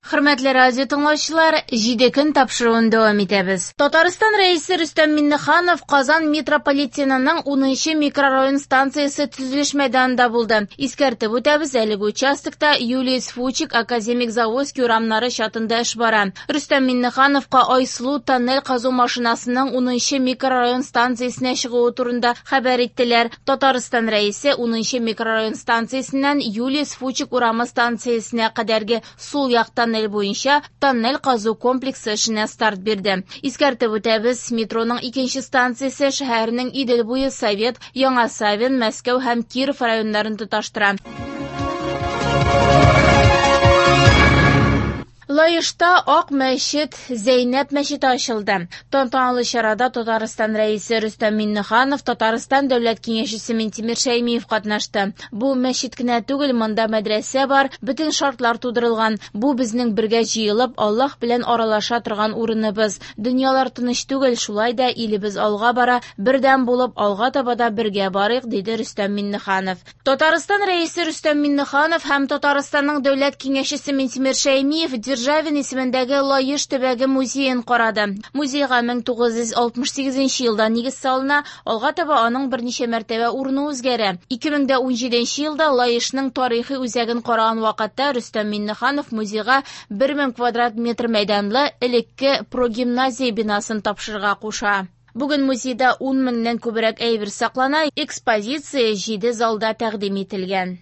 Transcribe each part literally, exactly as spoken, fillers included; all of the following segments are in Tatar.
Хөрмәтле радио тыңлаучылар, җиде көн тапшыруын дәвам итәбез. Татарстан рәисе Рөстәм Миңнеханов Казан метрополитенының унынчы микрорайон станциясе төзелеш мәйданында булды. Искәртеп үтәбез, әлеге участокта Юлиус Фучик академик Заводский урамнары чатында эш бара. Рөстәм Миңнехановка Айсылу тоннель казу машинасының унынчы микрорайон станциясенә чыгуы турында хәбәр иттеләр. Татарстан рәисе унынчы микрорайон станциясеннән Юлиус Фучик урамы станциясенә кадәрге сул яктан буенча тоннель казу комплексы эшенә старт бирде. Искәртеп үтәбез, метроның икенче станциясе шәһәрнең Идел буе, Совет, Яңа Савин, Мәскәү һәм Киров районнарын тоташтыра. Лаешта Ак мәчет, Зәйнәп мәчете ачылды. Тантаналы чарада Татарстан рәисе Рөстәм Миңнеханов, Татарстан дәүләт киңәшчесе Минтимер Шәймиев катнашты. Бу мәчет кенә түгел, монда мәдрәсә бар, бөтен шартлар тудырылган. Бу безнең бергә җыелып, Аллаһ белән аралаша торган урыныбыз. Дөньялар тыныч түгел, шулай да илебез алга бара, бердәм булып алга таба да бергә барыйк, диде Рөстәм Миңнеханов. Татарстан рәисе Рөстәм Миңнеханов һәм Татарстанның дәүләт киңәшчесе Минтимер Шәймиев Державин исемендәге Лаеш төбәге музейын карады. Музейга мең тугыз йөз алтмыш сигезенче елда нигез салына, алга таба аның берничә мәртәбә урыны үзгәрә. ике мең дә унҗиденче елда Лаешның тарихи үзәген караган вакытта Рөстәм Миңнеханов музейга бер мең квадрат метр мәйданлы элекке прогимназия бинасын тапшырырга куша. Бүген музейда ун меңнән күбрәк әйбер саклана, экспозиция җиде залда тәкъдим ителгән.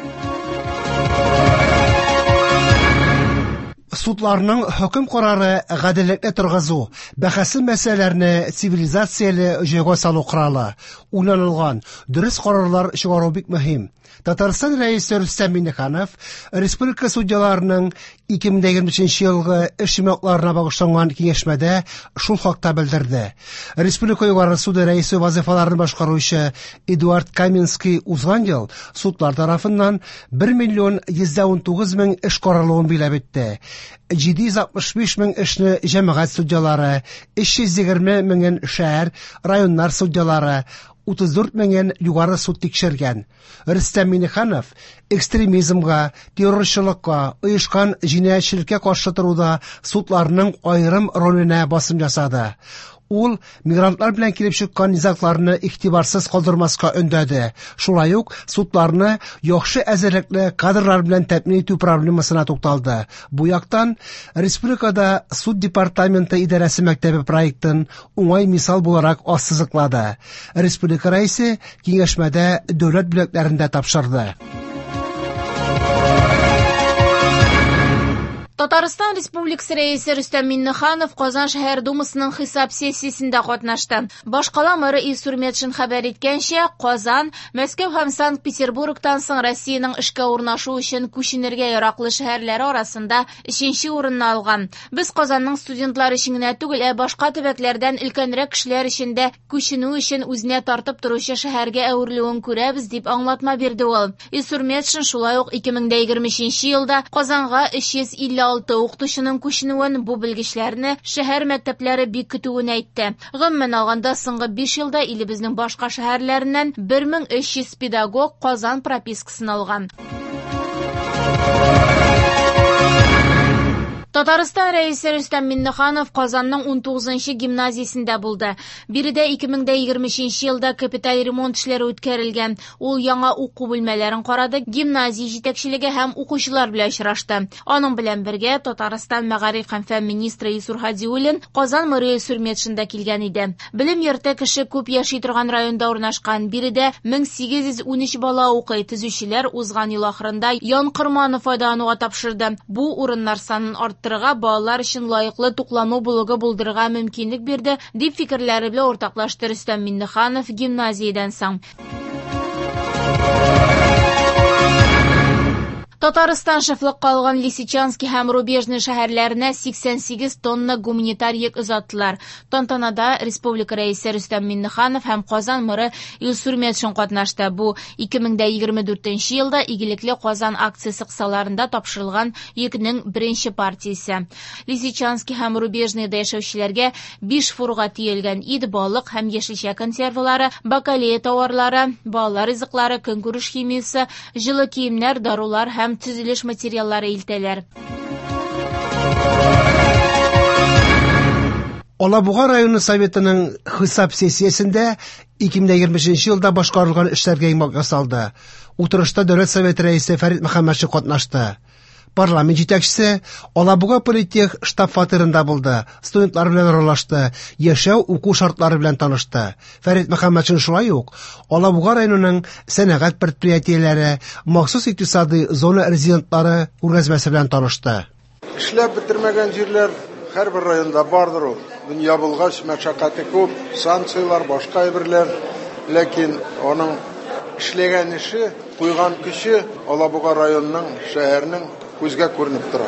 Судларның хөкем карары гаделлекне торгызу, бәхәсле мәсьәләләрне цивилизацияле җайга салу коралы, уйланылган, дөрес карарлар чыгару бик мөһим. Татарстан рәисе Рөстәм Миңнеханов республика судьяларының ике мең егерменче елгы эш җимакларына багышланган киңәшмәдә шул хакта белдерде. Республика югары суды рәисе вазифаларын башкаручы Эдуард Каменский узган ел судлар тарафыннан бер миллион йөз ун тугыз мең эш каралуын билеп итте. җиде йөз алтмыш биш мең эшне җәмәгать судьялары, өч йөз егерме меңен шәһәр, районнар судьялары, утыз дүрт меңен югары суд тикшергән. Рөстәм Миңнеханов экстремизмга, террорчылыкка, оешкан җинаятьчелеккә каршы торуда судларның аерым роленә басым ясады. Ул мигрантлар белән килеп чыккан низакларны игътибарсыз калдырмаска өндәде. Шулай ук судларны яхшы әзерлекле кадрлар белән тәэмин итү проблемасына тукталды. Бу яктан республикада суд департаменты идарәсе мәктәбе проектын уңай мисал буларак ассызыклады. Республика рәисе киңәшмәдә дәүләт бүләкләрендә тапшырды. Татарстан Республикасы рәисе Рөстәм Миңнеханов Казан шәһәр думасының хисап сессиясендә катнашты. Башкала мэры Илсур Метшин хәбәр иткәнчә, Казан, Мәскәү һәм Санкт-Петербургтан соң Россиянең эшкә урнашу өчен күченергә яраклы шәһәрләре арасында өченче урынны алган. Без Казанның студентлары өчен генә түгел, ә башка төбәкләрдән өлкәнрәк кешеләр өчен дә күченү өчен үзенә тартып торучы шәһәргә әверелүен күрәбез, дип аңлатма бирде ул. Илсур Метшин шулай ук ике мең дә егерменче елда Казанга өч йөз илле алты укытучының күченүен, бу белгечләрне шәһәр мәктәпләре бик көтүен әйтте. Гомумән алганда соңгы биш елда илебезнең башка шәһәрләреннән бер мең өч йөз педагог Казан пропискасын алган. Татарстан рәисе Рөстәм Миңнеханов Казанның ун тугызынчы гимназиясендә булды. Биредә ике мең дә егерменче елда капиталь ремонт эшләре үткәрелгән. Ул яңа уку бүлмәләрен карады, гимназия җитәкчелеге һәм укучылар белән очрашты. Аның белән бергә Татарстан мәгариф һәм фән министры Илсур Хәдиуллин Казан мэры Илсур Метшин дә килгән иде. Белем йорты кеше күп яши торган районда урнашкан. Биредә мең сигез йөз ун өч бала укый. Төзүчеләр узган ел ахырында Ян Кырманы файдалануга тапшырды. Бу урыннар санын арттырырга, балалар өчен лаеклы туклану булыгы булдырырга мөмкинлек бирде, дип фикерләре белән уртаклашты Рөстәм Миңнеханов гимназиядән соң. Татарстан шыфлык калган Лисичанский һәм Рубежный шәһәрләренә сиксән сигез тонна гуманитар йөк озаттылар. Тантанада республика рәисе Рөстәм Миңнеханов һәм Казан мэры Илсур Метшин катнашты. Бу ике мең дә егерме дүртенче елда игелекле Казан акциясе кысаларында тапшырылган йөкнең беренче партиясе. Лисичанский һәм Рубежныйда яшәүчеләргә биш фурга тиелгән ит, балык һәм яшелчә консервалары, бакалея товарлары, балалар ризыклары, көнкүреш химиясе, җылы киемнәр, дарулар һәм төзелеш материаллары илтәләр. Алабуга районы советының хисап сессиясендә ике мең егерменче елда башкарылган эшләргә имак ясалды. Утырышта Дәүләт Советы рәисе Фәрит Мөхәммәтшин катнашты. Парламент җитәкчесе Алабуга политех штаб фатирында булды. Студентлар белән аралашты, яшәү, уку шартлары белән танышты. Фәрит Мөхәммәтшин шулай ук Алабуга районының сәнәгать предприятиеләре, махсус икътисади зона резидентлары күргәзмәсе белән танышты. Эшләп бетермәгән җирләр һәрбер районда бардыр ул. Дөнья булгач мәшәкате күп, санкциялар, башка әйберләр, ләкин аның эшләгән эше, куйган көче Алабуга районының, шәһәрнең күзгә күренеп тора.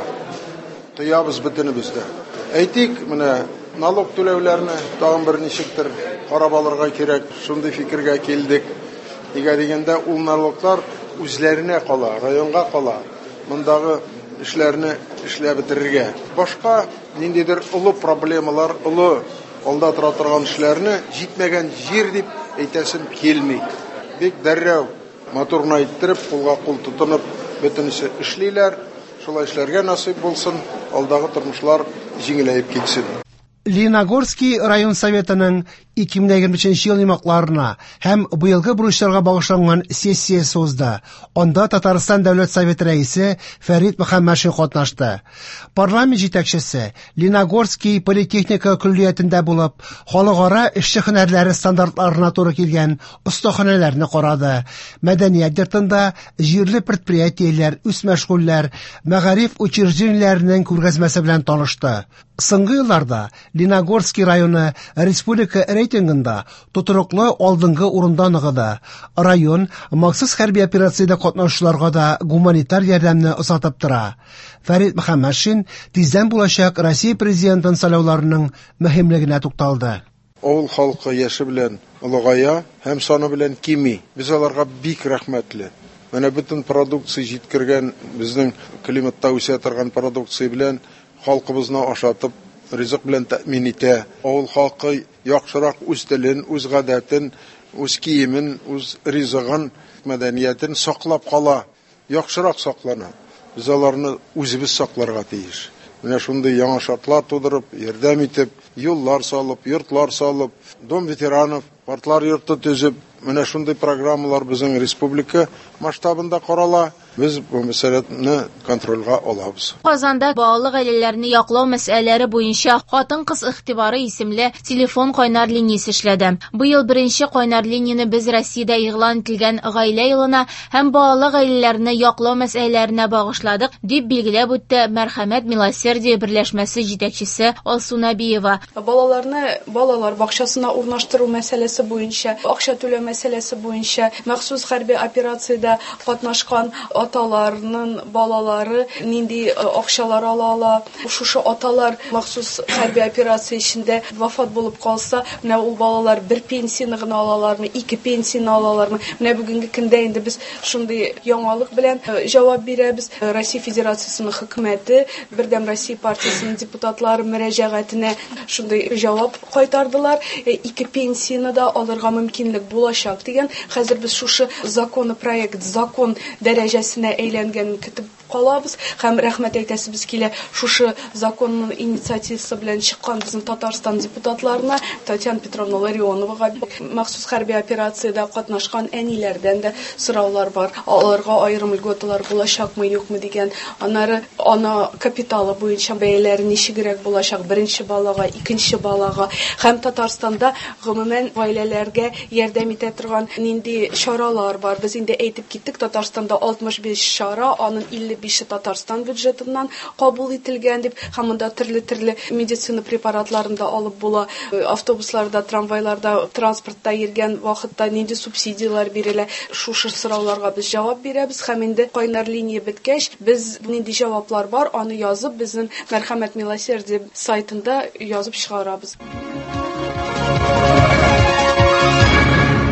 Тоябыз бөтенебездә. Әйтик, менә налог түләүләрне тагын бер ничектер карап алырга кирәк. Шундый фикергә килдек. Нигә дигәндә, ул налоглар үзләренә кала, районга кала. Мондагы эшләрне эшләп бетерергә. Башка ниндидер олы проблемалар, олы алда тора торган эшләрне җитмәгән җир дип әйтәсем килми. Бик дәррәү моторны иттереп, кулга кул тотынып, бөтенесе эшлиләр. Шулай эшләргә насыйп булсын, алдагы тормышлар җиңеләеп китсен. Лениногорский район советының ике мең егерменче ел имакларына һәм быелгы бурычларга багышланган сессиясе узды. Анда Татарстан Дәүләт Советы рәисе Фәрит Мөхәммәтшин катнашты. Парламент җитәкчесе Лениногорский политехника көллиятендә булып, халыкара эшче һөнәрләре стандартларына туры килгән остаханәләрне карады. Мәдәният йортында җирле предприятиеләр, үз мәшгульләр, мәгариф учреждениеләренең күргәзмәсе белән танышты. Соңгы елларда Лениногорский районы республика рейтингында тутырыклы алдынгы урында ныгыды. Район махсус хәрби операциядә катнашучыларга да гуманитар ярдәмне озатып тора. Фәрит Мөхәммәтшин тиздән булачак Россия президентын сайлауларының мөһимлегенә тукталды. Авыл халкы яше белән улыгая һәм саны белән кими. Без аларга бик рәхмәтле. Менә бөтен продукция җиткергән, безнең климатта үсә торган продукция белән халкыбызны ашатып, ризык белән тәэмин итә. Авыл халкы яхшырак үз телен, үз гадәтен, үз киемен, үз ризыгын, мәдәниятен саклап кала. Яхшырак саклана. Без аларны үзебез сакларга тиеш. Менә шундый яңа шартлар тудырып, ярдәм итеп, юллар салып, йортлар салып, дом ветеранов, партлар йорты төзеп, менә шундый программалар безнең республика масштабында карала. Biz bu мәсьәләне контрольгә алабыз. Казанда балалы гаиләләрне яклау мәсьәләләре буенча хатын-кыз игътибары исемле телефон кайнар линиясе эшләде. Быел беренче кайнар линияне без Россиядә игълан ителгән гаилә елына һәм балалы гаиләләрне яклау мәсьәләләренә багышладык, дип билгеләп үтте Мәрхәмәт Милосердие берләшмәсе җитәкчесе Алсу Набиева. Балаларны балалар бакчасына урнаштыру мәсьәләсе буенча, акча түләү мәсьәләсе буенча махсус хәрби операциядә катнашкан аталарның балалары нинди акчалар ала, шушы аталар махсус хәрби операция эчендә вафат булып калса, менә ул балалар бер пенсияны гына алалармы, ике пенсияны алалармы? Менә бүгенге көндә инде без шундый яңалык белән җавап бирәбез. Россия Федерациясының хөкүмәте, бердәм Россия партиясының депутатлары мөрәҗәгатенә шундый җавап кайтардылар. Ике пенсияны да алырга мөмкинлек булачак дигән. Хәзер без шушы законопроект, закон дәрәҗәсе әйләнгәнен көтеп калабыз һәм рәхмәт әйтәсебез килә шушы законның инициативасы белән чыккан безнең Татарстан депутатларына, Татьяна Петровна Ларионовага, махсус хәрби операциядә катнашкан әниләрдән дә сораулар бар. Аларга аерым льготалар булачакмы, юкмы дигән. Аннары ана капиталы буенча бәяләре ничегрәк булачак беренче балага, икенче балага һәм Татарстанда гомумән гаиләләргә ярдәм итә торган нинди чаралар бар. Без инде әйтеп киттек, Татарстанда алтмыш биш чара, аның илле бише Татарстан бюджетыннан кабул ителгән дип, һәм монда төрле-төрле медицина препаратларын да алып була. Автобусларда, трамвайларда, транспортта йөргән вакытта нинди субсидиялар бирелә. Шушы сорауларга без җавап бирәбез һәм инде кайнар линия беткәч, без нинди җаваплар бар, аны язып безнең Мәрхәмәт Милосердие сайтында язып чыгарабыз.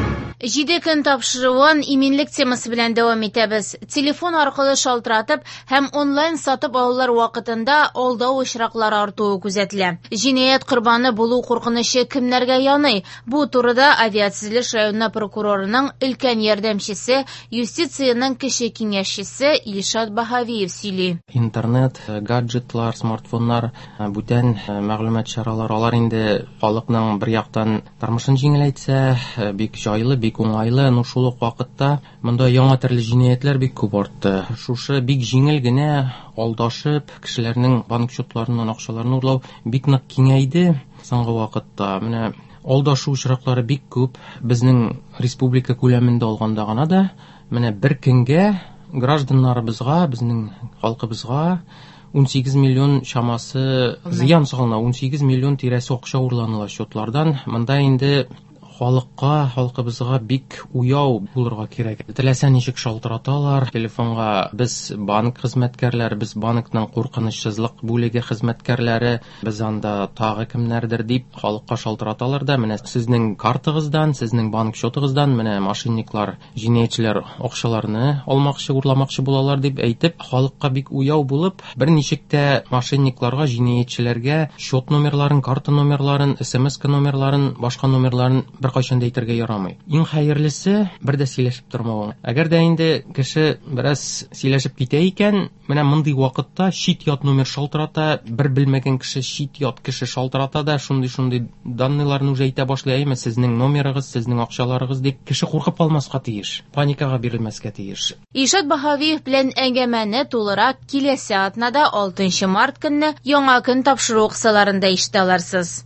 Җиде көн тапшыруын иминлек темасы белән дәвам итәбез. Телефон аркылы шалтыратып һәм онлайн сатып алулар вакытында алдау очраклары артуы күзәтелә. Җинаять корбаны булу куркынычы кемнәргә яный? Бу турыда Авиация районы прокурорының өлкән ярдәмчесе, юстицияның кеше киңәшчесе Илшат Баһавиев сөйли. Интернет, гаджетлар, смартфоннар, бүтән мәгълүмат чаралар алар инде халыкның бер яктан тормышын җиңеләйтсә, бик җайлы, бик уңайлы, ну шул ук вакытта монда яңа төрле җинаятлар бик күп артты. Шушы бик җиңел генә алдашып, кешеләрнең банк счетларыннан акчаларын урлау бик нык киңәйде соңгы вакытта. Менә алдашу очраклары бик күп. Безнең республика күләмендә алганда гына да менә бер көнгә гражданнарыбызга, безнең халкыбызга он сигез миллион чамасы зыян салына, он сигез миллион тирәсе акча урланыла счетлардан. Монда инде халыкка, халкыбызга бик уяу булырга кирәк. Теләсә ничек шалтыраталар телефонга. Без банк хезмәткәрләре, без банкның куркынычсызлык бүлеге хезмәткәрләре, без анда тагы кемнәрдер дип халыкка шалтыраталар да, менә сезнең картагыздан, сезнең банк счетыгыздан менә мошенниклар, җинаятьчеләр акчаларны алмакчы, урламакчы булалар дип әйтеп, халыкка бик уяу булып, берничек тә мошенникларга, җинаятьчеләргә счет номерларын, карта номерларын, смс номерларын, башка номерларын бер кайчан да әйтергә ярамый. Иң хәерлесе бер дә сөйләшеп тормау. Әгәр дә инде кеше бераз сөйләшеп китә икән, менә мондый вакытта чит ят номер шалтырата, бер белмәгән кеше чит ят кеше шалтырата да, шундый-шундый данныйларны үзе әйтә башлый, әйме сезнең номерыгыз, сезнең акчаларыгыз дип, кеше куркып алмаска тиеш, паникага бирелмәскә тиеш. Илшат Баһавиев белән әңгәмәне тулырак киләсе атнада алтынчы март көнне яңа көн тапшыру кысаларында ишетә алырсыз.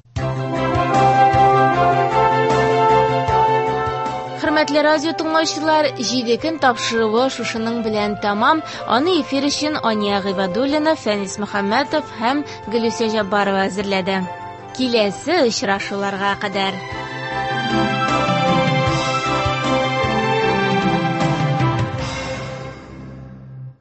Хөрмәтле радио тыңлаучылар, җиде көн тапшыруы шушының белән тамам. Аны эфир өчен Ания Гыйбадуллина, Фәнис Мөхәммәтов һәм Гөлүсә Җаббарова әзерләде. Киләсе очрашуларга кадәр.